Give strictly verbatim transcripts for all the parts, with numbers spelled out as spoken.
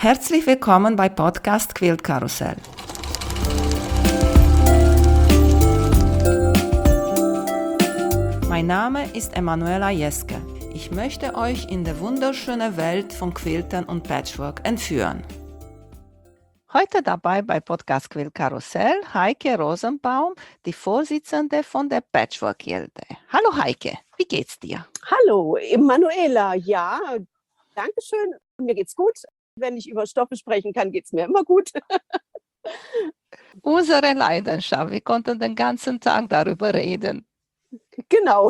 Herzlich willkommen bei Podcast Quilt Karussell. Mein Name ist Emanuela Jeske. Ich möchte euch in die wunderschöne Welt von Quiltern und Patchwork entführen. Heute dabei bei Podcast Quilt Karussell Heike Rosenbaum, die Vorsitzende von der Patchwork-Gilde. Hallo Heike, wie geht's dir? Hallo Emanuela, ja, danke schön. Mir geht's gut. Wenn ich über Stoffe sprechen kann, geht's mir immer gut. Unsere Leidenschaft, wir konnten den ganzen Tag darüber reden. Genau.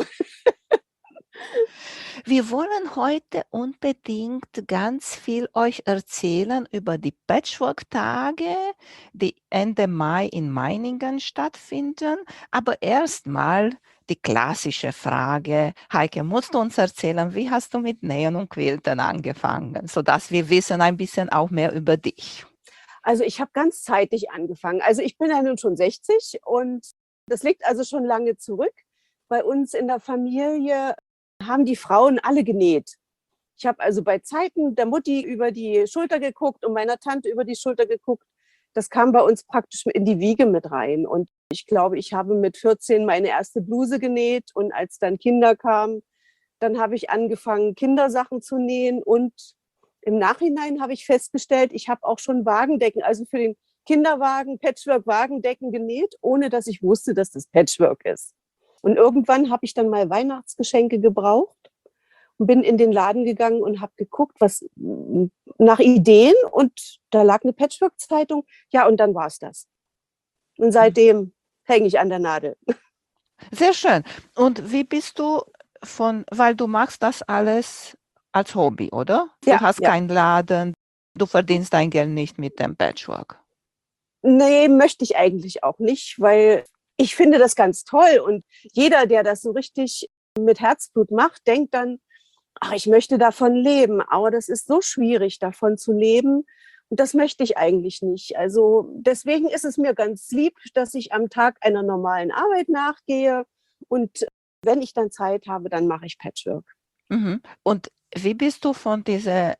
Wir wollen heute unbedingt ganz viel euch erzählen über die Patchwork-Tage, die Ende Mai in Meiningen stattfinden. Aber erstmal die klassische Frage. Heike, musst du uns erzählen, wie hast du mit Nähen und Quilten angefangen, sodass wir wissen ein bisschen auch mehr über dich? Also ich habe ganz zeitig angefangen. Also ich bin ja nun schon sechzig und das liegt also schon lange zurück. Bei uns in der Familie haben die Frauen alle genäht. Ich habe also bei Zeiten der Mutti über die Schulter geguckt und meiner Tante über die Schulter geguckt. Das kam bei uns praktisch in die Wiege mit rein. Und ich glaube, ich habe mit vierzehn meine erste Bluse genäht. Und als dann Kinder kamen, dann habe ich angefangen, Kindersachen zu nähen. Und im Nachhinein habe ich festgestellt, ich habe auch schon Wagendecken, also für den Kinderwagen, Patchwork-Wagendecken genäht, ohne dass ich wusste, dass das Patchwork ist. Und irgendwann habe ich dann mal Weihnachtsgeschenke gebraucht und bin in den Laden gegangen und habe geguckt, was nach Ideen, und da lag eine Patchwork-Zeitung. Ja, und dann war es das. Und seitdem hänge ich an der Nadel. Sehr schön. Und wie bist du von, weil du machst das alles als Hobby, oder? Du Ja, hast ja. keinen Laden, du verdienst dein Geld nicht mit dem Patchwork. Nee, möchte ich eigentlich auch nicht, weil ich finde das ganz toll. Und jeder, der das so richtig mit Herzblut macht, denkt dann, ach, ich möchte davon leben. Aber das ist so schwierig, davon zu leben. Und das möchte ich eigentlich nicht. Also deswegen ist es mir ganz lieb, dass ich am Tag einer normalen Arbeit nachgehe. Und wenn ich dann Zeit habe, dann mache ich Patchwork. Mhm. Und wie bist du von dieser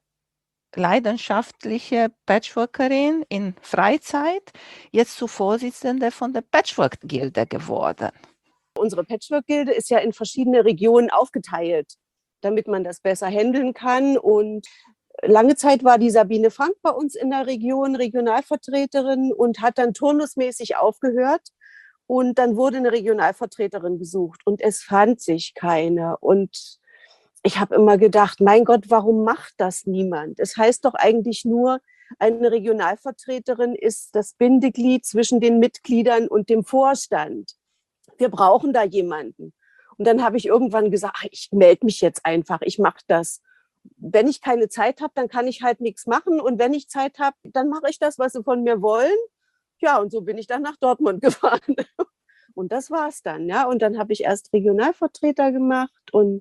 leidenschaftlichen Patchworkerin in Freizeit jetzt zur Vorsitzende von der Patchwork-Gilde geworden? Unsere Patchwork-Gilde ist ja in verschiedene Regionen aufgeteilt, damit man das besser handeln kann. Und lange Zeit war die Sabine Frank bei uns in der Region Regionalvertreterin und hat dann turnusmäßig aufgehört. Und dann wurde eine Regionalvertreterin gesucht und es fand sich keine. Und ich habe immer gedacht, mein Gott, warum macht das niemand? Es heißt doch eigentlich nur, eine Regionalvertreterin ist das Bindeglied zwischen den Mitgliedern und dem Vorstand. Wir brauchen da jemanden. Und dann habe ich irgendwann gesagt, ach, ich melde mich jetzt einfach, ich mache das. Wenn ich keine Zeit habe, dann kann ich halt nichts machen. Und wenn ich Zeit habe, dann mache ich das, was sie von mir wollen. Ja, und so bin ich dann nach Dortmund gefahren. Und das war's dann, ja. Und dann habe ich erst Regionalvertreter gemacht. Und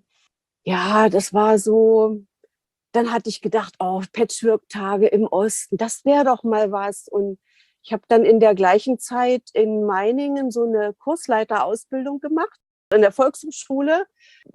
ja, das war so, dann hatte ich gedacht, oh, Patchwork-Tage im Osten, das wäre doch mal was. Und ich habe dann in der gleichen Zeit in Meiningen so eine Kursleiterausbildung gemacht, in der Volkshochschule.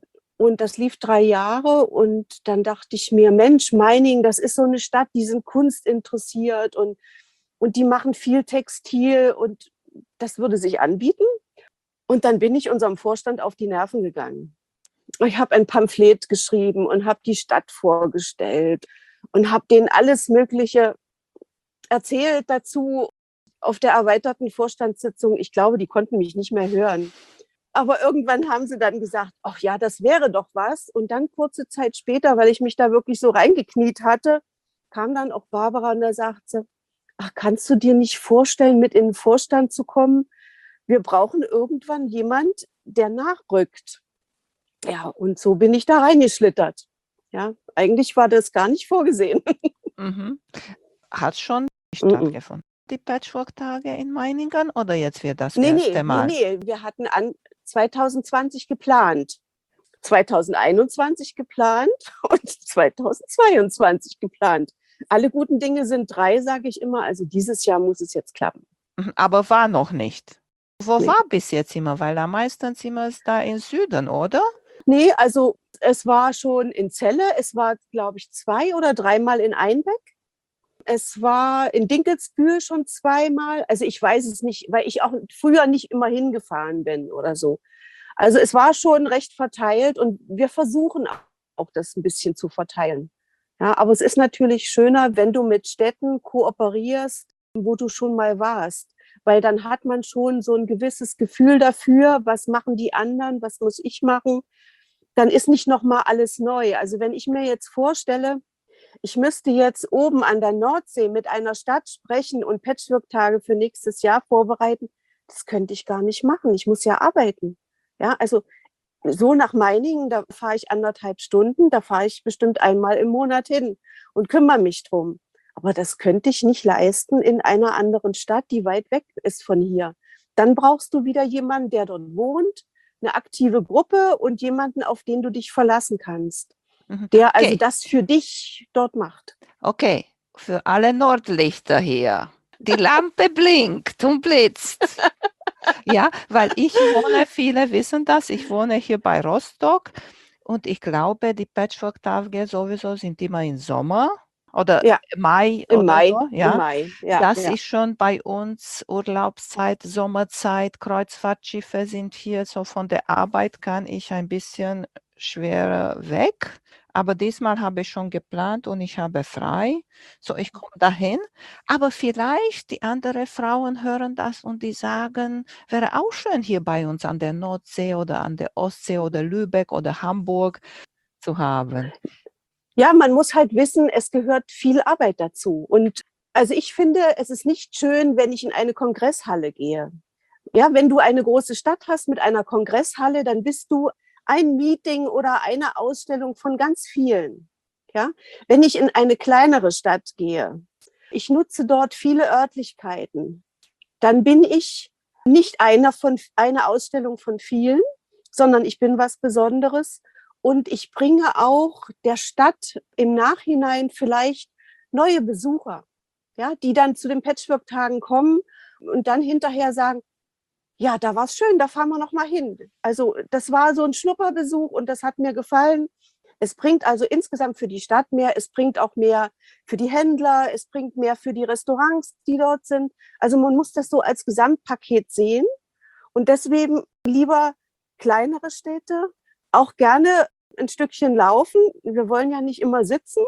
Und das lief drei Jahre. Und dann dachte ich mir, Mensch, Meiningen, das ist so eine Stadt, die sind kunstinteressiert und, und die machen viel Textil und das würde sich anbieten. Und dann bin ich unserem Vorstand auf die Nerven gegangen. Ich habe ein Pamphlet geschrieben und habe die Stadt vorgestellt und habe denen alles Mögliche erzählt dazu auf der erweiterten Vorstandssitzung. Ich glaube, die konnten mich nicht mehr hören. Aber irgendwann haben sie dann gesagt, ach ja, das wäre doch was. Und dann kurze Zeit später, weil ich mich da wirklich so reingekniet hatte, kam dann auch Barbara und da sagte sie, ach, kannst du dir nicht vorstellen, mit in den Vorstand zu kommen? Wir brauchen irgendwann jemand, der nachrückt. Ja, und so bin ich da reingeschlittert. Ja, eigentlich war das gar nicht vorgesehen. Mhm. Hat schon Mhm. stattgefunden, die Patchwork-Tage in Meiningen, oder jetzt wird das Nee, erste nee, nee, Mal? nee. Wir hatten an zwanzig zwanzig geplant, zwanzig einundzwanzig geplant und zwanzig zweiundzwanzig geplant. Alle guten Dinge sind drei, sage ich immer. Also dieses Jahr muss es jetzt klappen. Mhm, aber war noch nicht. Wo Nee. war bis jetzt immer? Weil am meisten immer ist da im Süden, oder? Nee, also es war schon in Celle, es war, glaube ich, zwei oder dreimal in Einbeck. Es war in Dinkelsbühl schon zweimal. Also ich weiß es nicht, weil ich auch früher nicht immer hingefahren bin oder so. Also es war schon recht verteilt und wir versuchen auch das ein bisschen zu verteilen. Ja, aber es ist natürlich schöner, wenn du mit Städten kooperierst, wo du schon mal warst, weil dann hat man schon so ein gewisses Gefühl dafür, was machen die anderen, was muss ich machen. Dann ist nicht noch mal alles neu. Also wenn ich mir jetzt vorstelle, ich müsste jetzt oben an der Nordsee mit einer Stadt sprechen und Patchwork-Tage für nächstes Jahr vorbereiten, das könnte ich gar nicht machen. Ich muss ja arbeiten. Ja, also so nach Meiningen, da fahre ich anderthalb Stunden, da fahre ich bestimmt einmal im Monat hin und kümmere mich drum. Aber das könnte ich nicht leisten in einer anderen Stadt, die weit weg ist von hier. Dann brauchst du wieder jemanden, der dort wohnt, eine aktive Gruppe und jemanden, auf den du dich verlassen kannst, Mhm. der also Okay, das für dich dort macht. okay, für alle Nordlichter hier. Die Lampe blinkt und blitzt. Ja, weil ich wohne, viele wissen das, ich wohne hier bei Rostock und ich glaube, die Patchwork-Tage sowieso sind immer im Sommer oder Ja, Mai im oder Mai, so, im ja. Mai, ja, Das ja. ist schon bei uns Urlaubszeit, Sommerzeit, Kreuzfahrtschiffe sind hier, so von der Arbeit kann ich ein bisschen schwerer weg. Aber diesmal habe ich schon geplant und ich habe frei. So, ich komme dahin. Aber vielleicht die anderen Frauen hören das und die sagen, wäre auch schön hier bei uns an der Nordsee oder an der Ostsee oder Lübeck oder Hamburg zu haben. Ja, man muss halt wissen, es gehört viel Arbeit dazu. Und also ich finde, es ist nicht schön, wenn ich in eine Kongresshalle gehe. Ja, wenn du eine große Stadt hast mit einer Kongresshalle, dann bist du ein Meeting oder eine Ausstellung von ganz vielen. Ja, wenn ich in eine kleinere Stadt gehe, ich nutze dort viele Örtlichkeiten, dann bin ich nicht einer von, eine Ausstellung von vielen, sondern ich bin was Besonderes. Und ich bringe auch der Stadt im Nachhinein vielleicht neue Besucher, ja, die dann zu den Patchwork-Tagen kommen und dann hinterher sagen, ja, da war es schön, da fahren wir noch mal hin. Also das war so ein Schnupperbesuch und das hat mir gefallen. Es bringt also insgesamt für die Stadt mehr, es bringt auch mehr für die Händler, es bringt mehr für die Restaurants, die dort sind. Also man muss das so als Gesamtpaket sehen und deswegen lieber kleinere Städte, auch gerne ein Stückchen laufen. Wir wollen ja nicht immer sitzen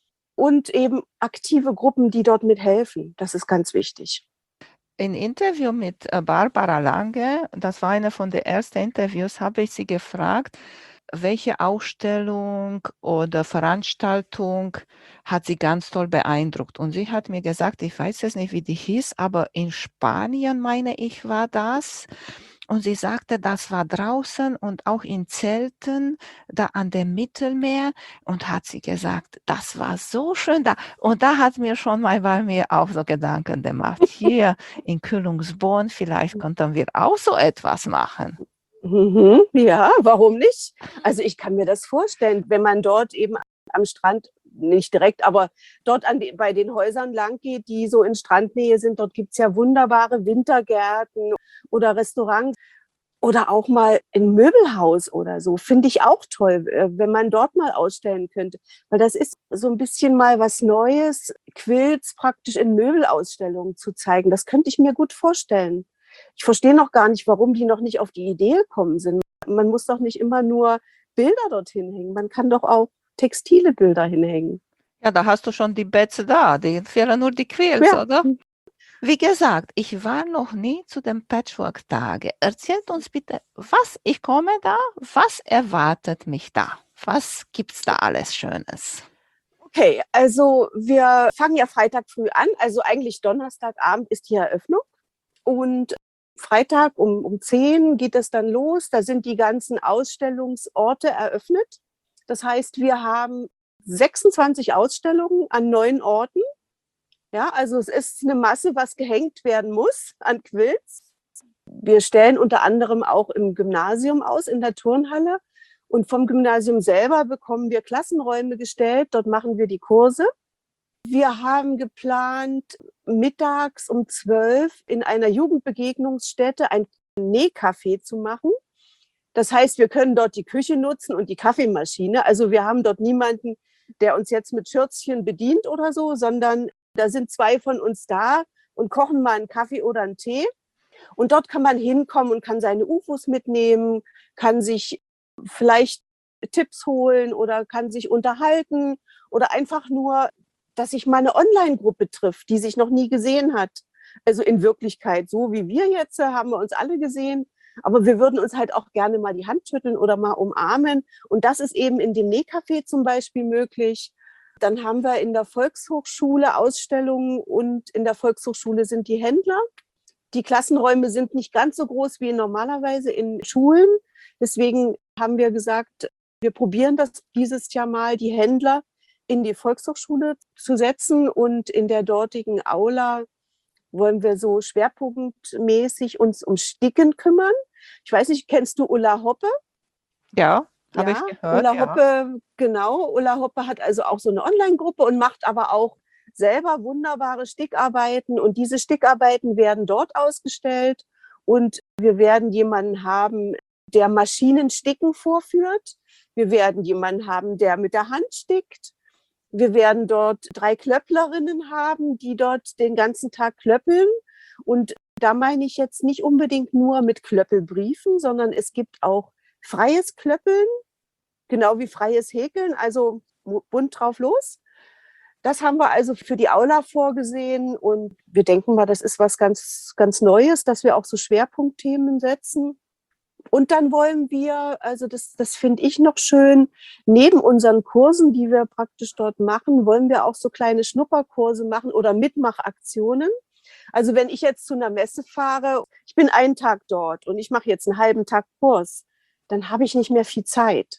und eben aktive Gruppen, die dort mithelfen. Das ist ganz wichtig. Im Interview mit äh, Barbara Lange, das war eine von den ersten Interviews, habe ich sie gefragt, welche Ausstellung oder Veranstaltung hat sie ganz toll beeindruckt. Und sie hat mir gesagt, ich weiß jetzt nicht, wie die hieß, aber in Spanien, meine ich, war das. Und sie sagte, das war draußen und auch in Zelten, da an dem Mittelmeer. Und hat sie gesagt, das war so schön da. Und da hat mir schon mal bei mir auch so Gedanken gemacht. Hier in Kühlungsborn, vielleicht könnten wir auch so etwas machen. Mhm, ja, warum nicht? Also ich kann mir das vorstellen, wenn man dort eben am Strand, nicht direkt, aber dort an die, bei den Häusern lang geht, die so in Strandnähe sind, dort gibt es ja wunderbare Wintergärten oder Restaurants oder auch mal ein Möbelhaus oder so. Finde ich auch toll, wenn man dort mal ausstellen könnte. Weil das ist so ein bisschen mal was Neues, Quilts praktisch in Möbelausstellungen zu zeigen. Das könnte ich mir gut vorstellen. Ich verstehe noch gar nicht, warum die noch nicht auf die Idee gekommen sind. Man muss doch nicht immer nur Bilder dorthin hängen. Man kann doch auch textile Bilder hinhängen. Ja, da hast du schon die Betze da, die fehlen nur die Quills, Ja, oder? Wie gesagt, ich war noch nie zu den Patchwork-Tage. Erzählt uns bitte, was ich komme da, was erwartet mich da? Was gibt's da alles Schönes? okay. Also wir fangen ja Freitag früh an. Also eigentlich Donnerstagabend ist die Eröffnung. Und Freitag um, um zehn geht es dann los. Da sind die ganzen Ausstellungsorte eröffnet. Das heißt, wir haben sechsundzwanzig Ausstellungen an neun Orten. Ja, also es ist eine Masse, was gehängt werden muss an Quilts. Wir stellen unter anderem auch im Gymnasium aus, in der Turnhalle. Und vom Gymnasium selber bekommen wir Klassenräume gestellt. Dort machen wir die Kurse. Wir haben geplant, mittags um zwölf in einer Jugendbegegnungsstätte ein Nähcafé zu machen. Das heißt, wir können dort die Küche nutzen und die Kaffeemaschine. Also wir haben dort niemanden, der uns jetzt mit Schürzchen bedient oder so, sondern Da sind zwei von uns da und kochen mal einen Kaffee oder einen Tee. Und dort kann man hinkommen und kann seine U F Os mitnehmen, kann sich vielleicht Tipps holen oder kann sich unterhalten oder einfach nur, dass sich mal eine Online-Gruppe trifft, die sich noch nie gesehen hat. Also in Wirklichkeit, so wie wir jetzt, haben wir uns alle gesehen. Aber wir würden uns halt auch gerne mal die Hand schütteln oder mal umarmen. Und das ist eben in dem Nähcafé zum Beispiel möglich. Dann haben wir in der Volkshochschule Ausstellungen und in der Volkshochschule sind die Händler. Die Klassenräume sind nicht ganz so groß wie normalerweise in Schulen. Deswegen haben wir gesagt, wir probieren das dieses Jahr mal, die Händler in die Volkshochschule zu setzen. Und in der dortigen Aula wollen wir so schwerpunktmäßig uns um Sticken kümmern. Ich weiß nicht, kennst du Ulla Hoppe? Ja, habe ich Ja, gehört, Ulla ja. Hoppe, genau. Ulla Hoppe hat also auch so eine Online-Gruppe und macht aber auch selber wunderbare Stickarbeiten. Und diese Stickarbeiten werden dort ausgestellt. Und wir werden jemanden haben, der Maschinensticken vorführt. Wir werden jemanden haben, der mit der Hand stickt. Wir werden dort drei Klöpplerinnen haben, die dort den ganzen Tag klöppeln. Und da meine ich jetzt nicht unbedingt nur mit Klöppelbriefen, sondern es gibt auch freies Klöppeln, genau wie freies Häkeln, also bunt drauf los. Das haben wir also für die Aula vorgesehen und wir denken mal, das ist was ganz, ganz Neues, dass wir auch so Schwerpunktthemen setzen. Und dann wollen wir, also das, das finde ich noch schön, neben unseren Kursen, die wir praktisch dort machen, wollen wir auch so kleine Schnupperkurse machen oder Mitmachaktionen. Also wenn ich jetzt zu einer Messe fahre, ich bin einen Tag dort und ich mache jetzt einen halben Tag Kurs, dann habe ich nicht mehr viel Zeit.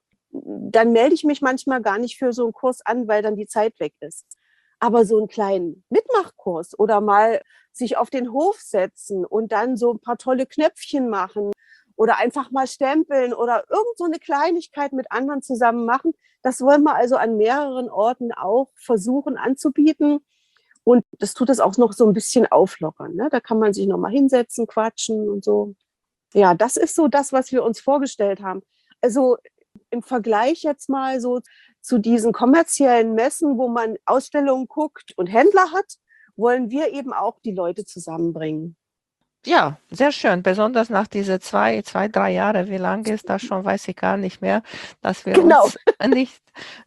Dann melde ich mich manchmal gar nicht für so einen Kurs an, weil dann die Zeit weg ist. Aber so einen kleinen Mitmachkurs oder mal sich auf den Hof setzen und dann so ein paar tolle Knöpfchen machen oder einfach mal stempeln oder irgend so eine Kleinigkeit mit anderen zusammen machen, das wollen wir also an mehreren Orten auch versuchen anzubieten. Und das tut es auch noch so ein bisschen auflockern. Ne? Da kann man sich noch mal hinsetzen, quatschen und so. Ja, das ist so das, was wir uns vorgestellt haben. Also im Vergleich jetzt mal so zu diesen kommerziellen Messen, wo man Ausstellungen guckt und Händler hat, wollen wir eben auch die Leute zusammenbringen. Ja, sehr schön, besonders nach diese zwei, zwei, drei Jahre, wie lange ist das schon, weiß ich gar nicht mehr, dass wir Genau. uns nicht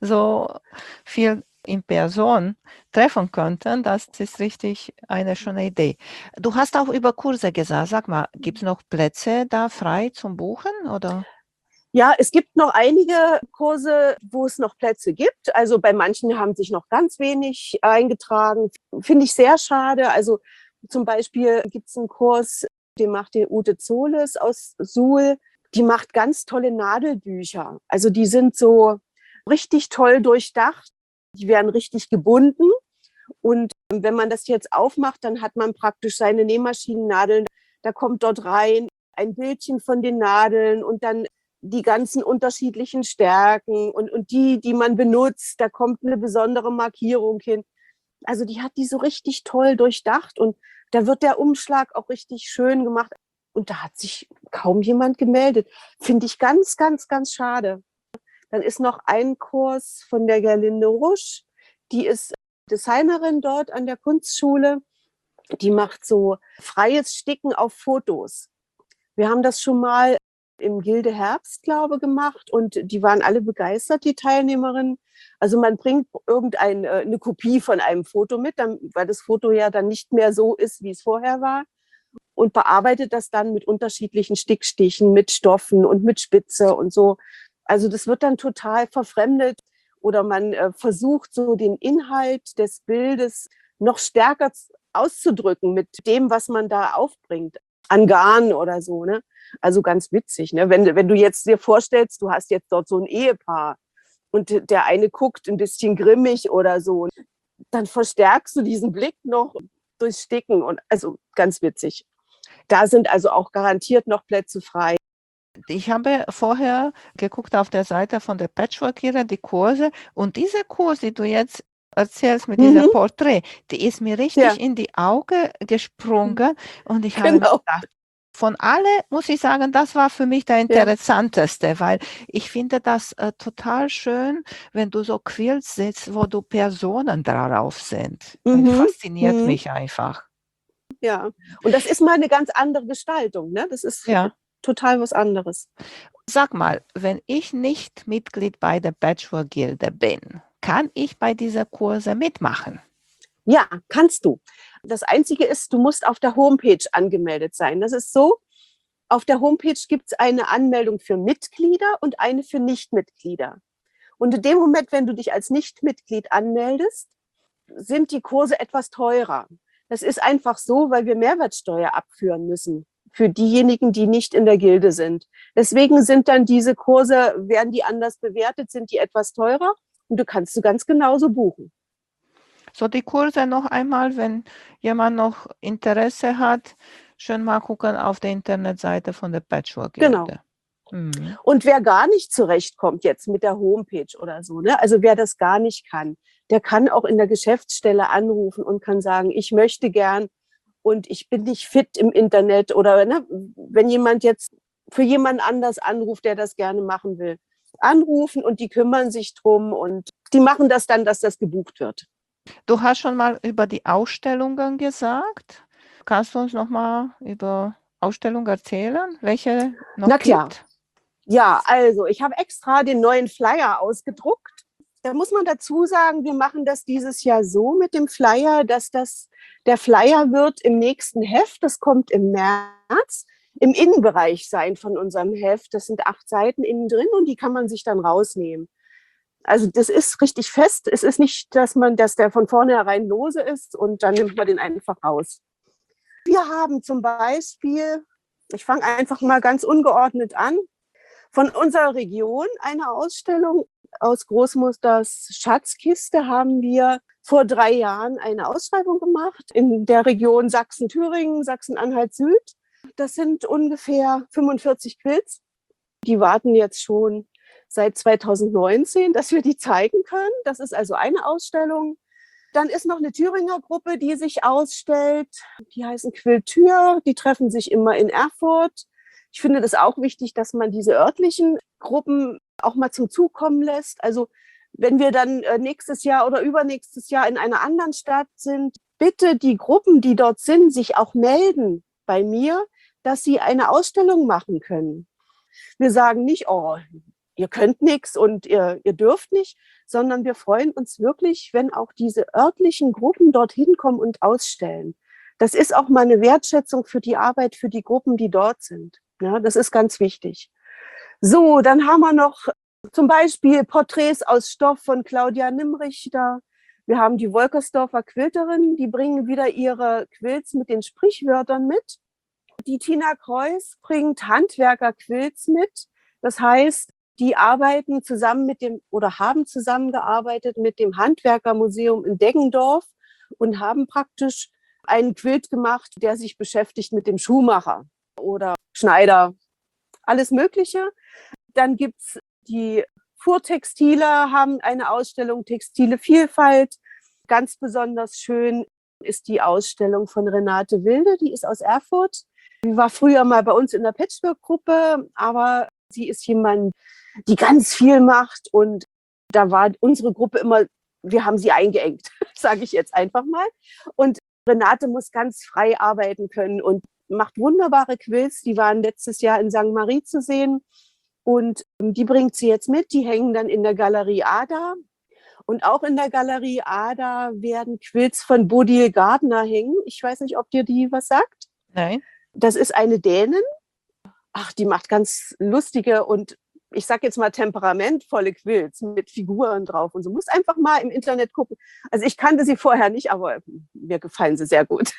so viel in Person treffen könnten. Das ist richtig eine schöne Idee. Du hast auch über Kurse gesagt. Sag mal, gibt es noch Plätze da frei zum Buchen, oder? Ja, es gibt noch einige Kurse, wo es noch Plätze gibt. Also bei manchen haben sich noch ganz wenig eingetragen. Finde ich sehr schade. Also zum Beispiel gibt es einen Kurs, den macht die Ute Zohles aus Suhl. Die macht ganz tolle Nadelbücher. Also die sind so richtig toll durchdacht. Die werden richtig gebunden. Und wenn man das jetzt aufmacht, dann hat man praktisch seine Nähmaschinennadeln. Da kommt dort rein ein Bildchen von den Nadeln und dann die ganzen unterschiedlichen Stärken und, und die, die man benutzt, da kommt eine besondere Markierung hin. Also die hat die so richtig toll durchdacht und da wird der Umschlag auch richtig schön gemacht. Und da hat sich kaum jemand gemeldet. Finde ich ganz, ganz, ganz schade. Dann ist noch ein Kurs von der Gerlinde Rusch. Die ist Designerin dort an der Kunstschule. Die macht so freies Sticken auf Fotos. Wir haben das schon mal im Gilde Herbst, glaube ich, gemacht und die waren alle begeistert, die Teilnehmerinnen. Also man bringt irgendeine eine Kopie von einem Foto mit, dann, weil das Foto ja dann nicht mehr so ist, wie es vorher war und bearbeitet das dann mit unterschiedlichen Stickstichen, mit Stoffen und mit Spitze und so. Also das wird dann total verfremdet oder man äh, versucht so den Inhalt des Bildes noch stärker auszudrücken mit dem, was man da aufbringt, an Garn oder so, ne? Also ganz witzig, ne? Wenn, wenn du jetzt dir vorstellst, du hast jetzt dort so ein Ehepaar und der eine guckt ein bisschen grimmig oder so, dann verstärkst du diesen Blick noch durchs Sticken und also ganz witzig. Da sind also auch garantiert noch Plätze frei. Ich habe vorher geguckt auf der Seite von der Patchwork-Lehre, die Kurse, und dieser Kurs, die du jetzt erzählst mit diesem Mhm. Porträt, die ist mir richtig Ja. in die Augen gesprungen und ich habe mir Genau. gedacht, Von alle muss ich sagen, das war für mich der Ja. interessanteste, weil ich finde das äh, total schön, wenn du so Quilts siehst, wo du Personen darauf sind. Mhm. Fasziniert Mhm. mich einfach. Ja, und das ist mal eine ganz andere Gestaltung, ne? Das ist Ja. total was anderes. Sag mal, wenn ich nicht Mitglied bei der Patchwork-Gilde bin, kann ich bei dieser Kurse mitmachen? Ja, kannst du. Das Einzige ist, du musst auf der Homepage angemeldet sein. Das ist so, auf der Homepage gibt es eine Anmeldung für Mitglieder und eine für Nichtmitglieder. Und in dem Moment, wenn du dich als Nichtmitglied anmeldest, sind die Kurse etwas teurer. Das ist einfach so, weil wir Mehrwertsteuer abführen müssen für diejenigen, die nicht in der Gilde sind. Deswegen sind dann diese Kurse, werden die anders bewertet, sind die etwas teurer und du kannst sie ganz genauso buchen. So, die Kurse noch einmal, wenn jemand noch Interesse hat, schön mal gucken auf der Internetseite von der Genau. Patchwork-Gilde. Mhm. Und wer gar nicht zurechtkommt jetzt mit der Homepage oder so, ne? Also wer das gar nicht kann, der kann auch in der Geschäftsstelle anrufen und kann sagen, ich möchte gern und ich bin nicht fit im Internet oder ne, wenn jemand jetzt für jemand anders anruft, der das gerne machen will, anrufen und die kümmern sich drum und die machen das dann, dass das gebucht wird. Du hast schon mal über die Ausstellungen gesagt. Kannst du uns noch mal über Ausstellungen erzählen, welche noch Na klar. gibt? Ja, also ich habe extra den neuen Flyer ausgedruckt. Da muss man dazu sagen, wir machen das dieses Jahr so mit dem Flyer, dass das der Flyer wird im nächsten Heft, das kommt im März, im Innenbereich sein von unserem Heft. Das sind acht Seiten innen drin und die kann man sich dann rausnehmen. Also das ist richtig fest. Es ist nicht, dass man, dass der von vornherein lose ist und dann nimmt man den einfach raus. Wir haben zum Beispiel, ich fange einfach mal ganz ungeordnet an, von unserer Region eine Ausstellung aus Großmusters Schatzkiste haben wir vor drei Jahren eine Ausschreibung gemacht in der Region Sachsen-Thüringen, Sachsen-Anhalt-Süd. Das sind ungefähr fünfundvierzig Quilts. Die warten jetzt schon seit zweitausendneunzehn, dass wir die zeigen können. Das ist also eine Ausstellung. Dann ist noch eine Thüringer Gruppe, die sich ausstellt. Die heißen Quiltür. Die treffen sich immer in Erfurt. Ich finde das auch wichtig, dass man diese örtlichen Gruppen auch mal zum Zug kommen lässt. Also wenn wir dann nächstes Jahr oder übernächstes Jahr in einer anderen Stadt sind, bitte die Gruppen, die dort sind, sich auch melden bei mir, dass sie eine Ausstellung machen können. Wir sagen nicht, oh, ihr könnt nichts und ihr, ihr dürft nicht, sondern wir freuen uns wirklich, wenn auch diese örtlichen Gruppen dorthin kommen und ausstellen. Das ist auch mal eine Wertschätzung für die Arbeit, für die Gruppen, die dort sind. Ja, das ist ganz wichtig. So, dann haben wir noch zum Beispiel Porträts aus Stoff von Claudia Nimmrichter. Wir haben die Wolkersdorfer Quilterin, die bringen wieder ihre Quilts mit den Sprichwörtern mit. Die Tina Kreuz bringt Handwerker-Quilts mit. Das heißt, die arbeiten zusammen mit dem oder haben zusammengearbeitet mit dem Handwerkermuseum in Deggendorf und haben praktisch einen Quilt gemacht, der sich beschäftigt mit dem Schuhmacher oder Schneider, alles Mögliche. Dann gibt es die Fuhrtextile, haben eine Ausstellung Textile Vielfalt. Ganz besonders schön ist die Ausstellung von Renate Wilde, die ist aus Erfurt. Die war früher mal bei uns in der Patchwork-Gruppe, aber sie ist jemand, die ganz viel macht und da war unsere Gruppe immer, wir haben sie eingeengt, sage ich jetzt einfach mal. Und Renate muss ganz frei arbeiten können und macht wunderbare Quilts. Die waren letztes Jahr in Sankt Marie zu sehen und die bringt sie jetzt mit. Die hängen dann in der Galerie Ada. Und auch in der Galerie Ada werden Quilts von Bodil Gardner hängen. Ich weiß nicht, ob dir die was sagt. Nein. Das ist eine Dänin. Ach, die macht ganz lustige und ich sag jetzt mal temperamentvolle Quilts mit Figuren drauf und so. Muss einfach mal im Internet gucken. Also ich kannte sie vorher nicht, aber mir gefallen sie sehr gut.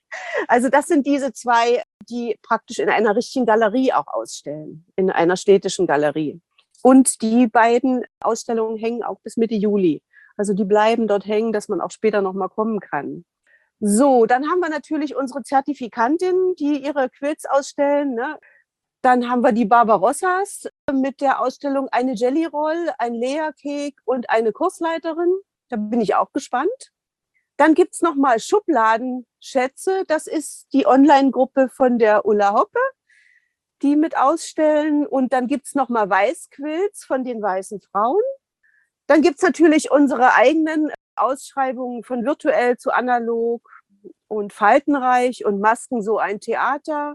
Also das sind diese zwei, die praktisch in einer richtigen Galerie auch ausstellen, in einer städtischen Galerie. Und die beiden Ausstellungen hängen auch bis Mitte Juli. Also die bleiben dort hängen, dass man auch später noch mal kommen kann. So, dann haben wir natürlich unsere Zertifikantinnen, die ihre Quilts ausstellen, ne? Dann haben wir die Barbarossas mit der Ausstellung eine Jelly Roll, ein Layer Cake und eine Kursleiterin. Da bin ich auch gespannt. Dann gibt es nochmal Schubladenschätze. Das ist die Online-Gruppe von der Ulla Hoppe, die mit ausstellen. Und dann gibt es nochmal Weißquilts von den weißen Frauen. Dann gibt es natürlich unsere eigenen Ausschreibungen von virtuell zu analog und faltenreich und Masken so ein Theater.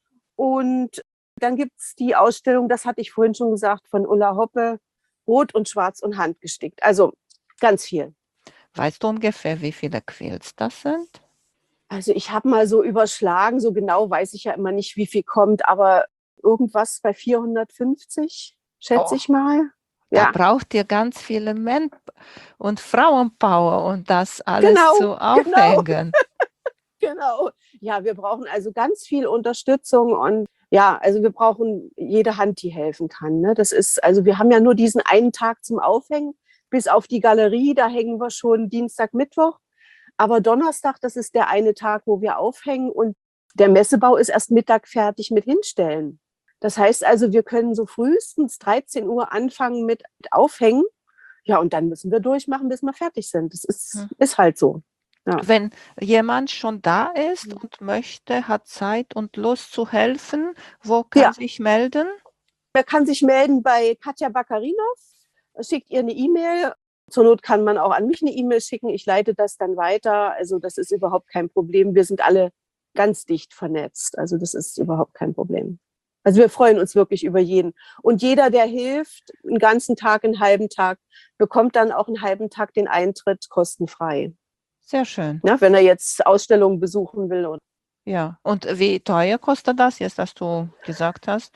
Und dann gibt es die Ausstellung, das hatte ich vorhin schon gesagt, von Ulla Hoppe, Rot und Schwarz und handgestickt. Also ganz viel. Weißt du ungefähr, wie viele Quilts das sind? Also ich habe mal so überschlagen, so genau weiß ich ja immer nicht, wie viel kommt, aber irgendwas bei vierhundertfünfzig, schätze Oh, ich mal. da Ja, braucht ihr ganz viele Männ- und Frauenpower, um das alles genau, zu genau, aufhängen. genau. Ja, wir brauchen also ganz viel Unterstützung und ja, also wir brauchen jede Hand, die helfen kann. Ne? Das ist, also wir haben ja nur diesen einen Tag zum Aufhängen, bis auf die Galerie, da hängen wir schon Dienstag, Mittwoch. Aber Donnerstag, das ist der eine Tag, wo wir aufhängen und der Messebau ist erst Mittag fertig mit Hinstellen. Das heißt also, wir können so frühestens dreizehn Uhr anfangen mit Aufhängen. Ja, und dann müssen wir durchmachen, bis wir fertig sind. Das ist, Hm. ist halt so. Ja. Wenn jemand schon da ist und möchte, hat Zeit und Lust zu helfen, wo kann Ja, sich melden? wer kann sich melden bei Katja Bakarinov? Schickt ihr eine E-Mail. Zur Not kann man auch an mich eine E-Mail schicken. Ich leite das dann weiter. Also das ist überhaupt kein Problem. Wir sind alle ganz dicht vernetzt. Also das ist überhaupt kein Problem. Also wir freuen uns wirklich über jeden. Und jeder, der hilft, einen ganzen Tag, einen halben Tag, bekommt dann auch einen halben Tag den Eintritt kostenfrei. Sehr schön. Ja, wenn er jetzt Ausstellungen besuchen will. Oder Ja, und wie teuer kostet das jetzt, dass du gesagt hast?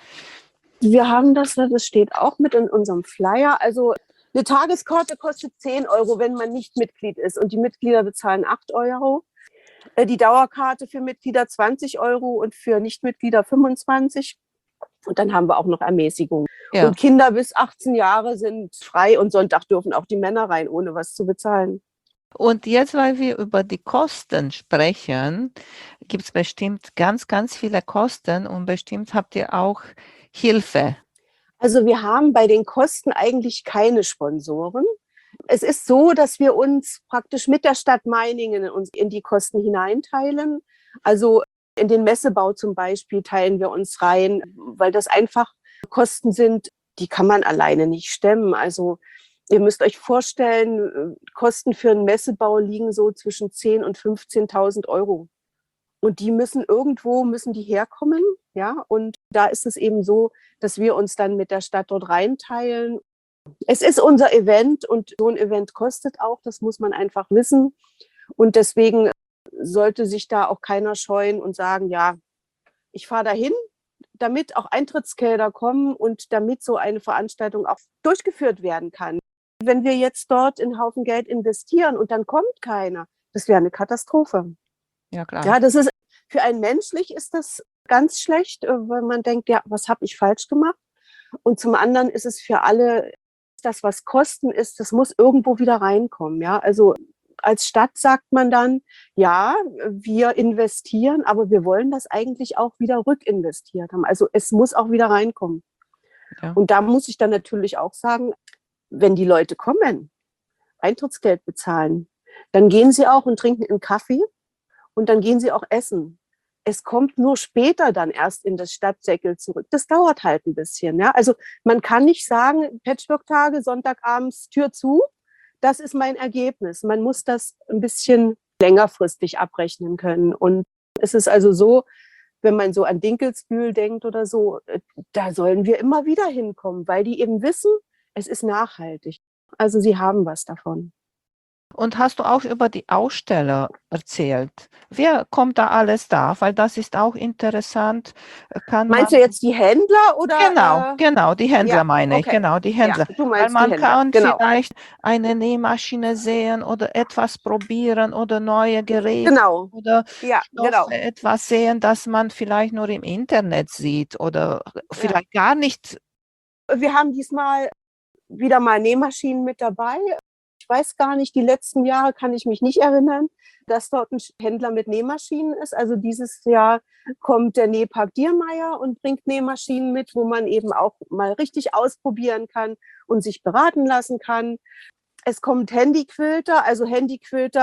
wir haben das, das steht auch mit in unserem Flyer. Also eine Tageskarte kostet zehn Euro, wenn man nicht Mitglied ist. Und die Mitglieder bezahlen acht Euro. Die Dauerkarte für Mitglieder zwanzig Euro und für Nichtmitglieder fünfundzwanzig. Und dann haben wir auch noch Ermäßigung. Ja. Und Kinder bis achtzehn Jahre sind frei und Sonntag dürfen auch die Männer rein, ohne was zu bezahlen. Und jetzt, weil wir über die Kosten sprechen, gibt es bestimmt ganz, ganz viele Kosten und bestimmt habt ihr auch Hilfe. Also wir haben bei den Kosten eigentlich keine Sponsoren. Es ist so, dass wir uns praktisch mit der Stadt Meiningen uns in die Kosten hineinteilen. Also in den Messebau zum Beispiel teilen wir uns rein, weil das einfach Kosten sind, die kann man alleine nicht stemmen. Also ihr müsst euch vorstellen, Kosten für einen Messebau liegen so zwischen zehntausend und fünfzehntausend Euro. Und die müssen irgendwo, müssen die herkommen. Ja, und da ist es eben so, dass wir uns dann mit der Stadt dort reinteilen. Es ist unser Event und so ein Event kostet auch, das muss man einfach wissen. Und deswegen sollte sich da auch keiner scheuen und sagen, ja, ich fahre dahin, damit auch Eintrittsgelder kommen und damit so eine Veranstaltung auch durchgeführt werden kann. Wenn wir jetzt dort einen Haufen Geld investieren und dann kommt keiner, das wäre eine Katastrophe. Ja, klar. Ja, das ist für einen menschlich ist das ganz schlecht, weil man denkt, ja, was habe ich falsch gemacht? Und zum anderen ist es für alle, das, was Kosten ist, das muss irgendwo wieder reinkommen. Ja, also als Stadt sagt man dann, ja, wir investieren, aber wir wollen das eigentlich auch wieder rückinvestiert haben. Also es muss auch wieder reinkommen. Ja. Und da muss ich dann natürlich auch sagen, wenn die Leute kommen, Eintrittsgeld bezahlen, dann gehen sie auch und trinken einen Kaffee und dann gehen sie auch essen. Es kommt nur später dann erst in das Stadtsäckel zurück. Das dauert halt ein bisschen. Ja? Also man kann nicht sagen, Patchwork-Tage, Sonntagabends, Tür zu. Das ist mein Ergebnis. Man muss das ein bisschen längerfristig abrechnen können. Und es ist also so, wenn man so an Dinkelsbühl denkt oder so, da sollen wir immer wieder hinkommen, weil die eben wissen, es ist nachhaltig. Also sie haben was davon. Und hast du auch über die Aussteller erzählt? Wer kommt da alles da? Weil das ist auch interessant. Kann Meinst man du jetzt die Händler oder? Genau, Äh, genau, die Händler ja, meine ich, okay. genau, die Ja, Händler. du Weil meinst die man Händler, kann genau. vielleicht eine Nähmaschine sehen oder etwas probieren oder neue Geräte Genau. oder Ja, Stoffe, genau. etwas sehen, das man vielleicht nur im Internet sieht oder Ja. vielleicht gar nicht. Wir haben diesmal wieder mal Nähmaschinen mit dabei. Ich weiß gar nicht, die letzten Jahre kann ich mich nicht erinnern, dass dort ein Händler mit Nähmaschinen ist. Also dieses Jahr kommt der Nähpark Diermeier und bringt Nähmaschinen mit, wo man eben auch mal richtig ausprobieren kann und sich beraten lassen kann. Es kommt Handyquilter, also Handyquilter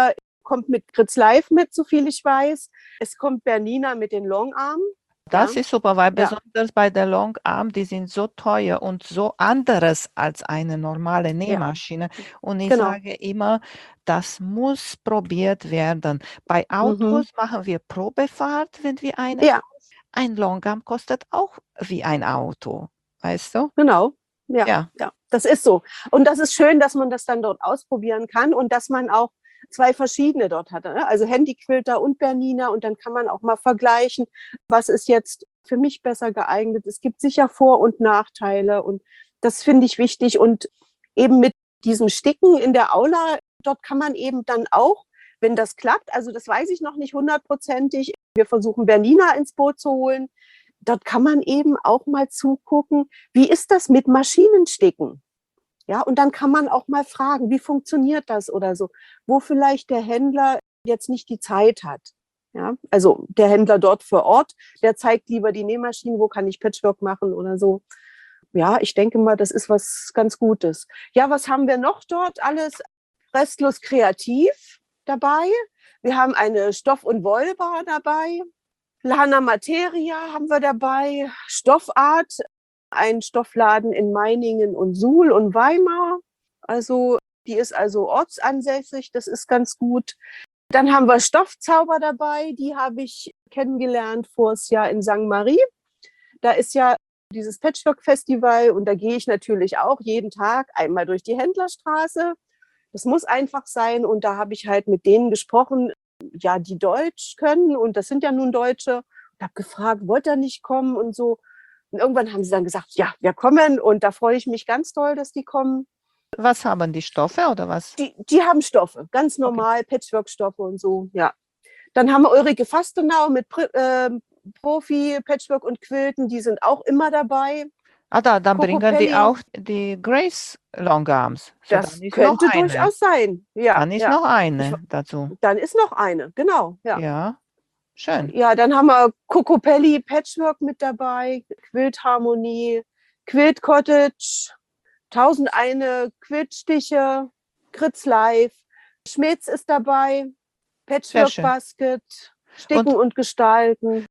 kommt mit Gritz Live mit, so viel ich weiß. Es kommt Bernina mit den Longarm. Das Ja, ist super, weil ja, besonders bei der Longarm, die sind so teuer und so anderes als eine normale ja, Nähmaschine. Und ich genau. sage immer, das muss probiert werden. Bei Mhm. Autos machen wir Probefahrt, wenn wir eine Ja, kaufen. Ein Longarm kostet auch wie ein Auto, weißt du? genau. Ja, Ja, ja, das ist so. Und das ist schön, dass man das dann dort ausprobieren kann und dass man auch zwei verschiedene dort hat. Ne? Also Handyquilter und Bernina. Und dann kann man auch mal vergleichen, was ist jetzt für mich besser geeignet. Es gibt sicher Vor- und Nachteile. Und das finde ich wichtig. Und eben mit diesem Sticken in der Aula, dort kann man eben dann auch, wenn das klappt, also das weiß ich noch nicht hundertprozentig, wir versuchen Bernina ins Boot zu holen. Dort kann man eben auch mal zugucken, wie ist das mit Maschinensticken? Ja, und dann kann man auch mal fragen, wie funktioniert das oder so, wo vielleicht der Händler jetzt nicht die Zeit hat. Ja, also der Händler dort vor Ort, der zeigt lieber die Nähmaschinen, wo kann ich Patchwork machen oder so. Ja, ich denke mal, das ist was ganz Gutes. Ja, was haben wir noch dort alles? Restlos kreativ dabei. Wir haben eine Stoff- und Wollbar dabei. Lana Materia haben wir dabei. Stoffart, ein Stoffladen in Meiningen und Suhl und Weimar. Also die ist also ortsansässig, das ist ganz gut. Dann haben wir Stoffzauber dabei, die habe ich kennengelernt vors Jahr in Sankt Marie. Da ist ja dieses Patchwork-Festival und da gehe ich natürlich auch jeden Tag einmal durch die Händlerstraße. Das muss einfach sein und da habe ich halt mit denen gesprochen, ja, die Deutsch können und das sind ja nun Deutsche. Und habe gefragt, wollt ihr nicht kommen und so. Und irgendwann haben sie dann gesagt, ja, wir kommen und da freue ich mich ganz doll, dass die kommen. was haben die Stoffe oder was? Die, die haben Stoffe, ganz Okay. normal, Patchwork-Stoffe und so, ja. Dann haben wir Ulrike Fastenau mit äh, Profi, Patchwork und Quilten, die sind auch immer dabei. Ah, da, dann Coco bringen die Pelli, auch die Grace Longarms. So, dann das ist noch könnte eine. durchaus sein. Ja, Dann ist ja. noch Ich, eine dazu. dann ist noch eine, genau, ja. Ja, schön. Ja, dann haben wir Coco Pelli Patchwork mit dabei, Quilt Harmonie, Quilt Cottage, tausendundeine Quiltstiche, Gritz Live, Schmitz ist dabei, Sehr Patchwork schön. Basket, Und Sticken und Gestalten.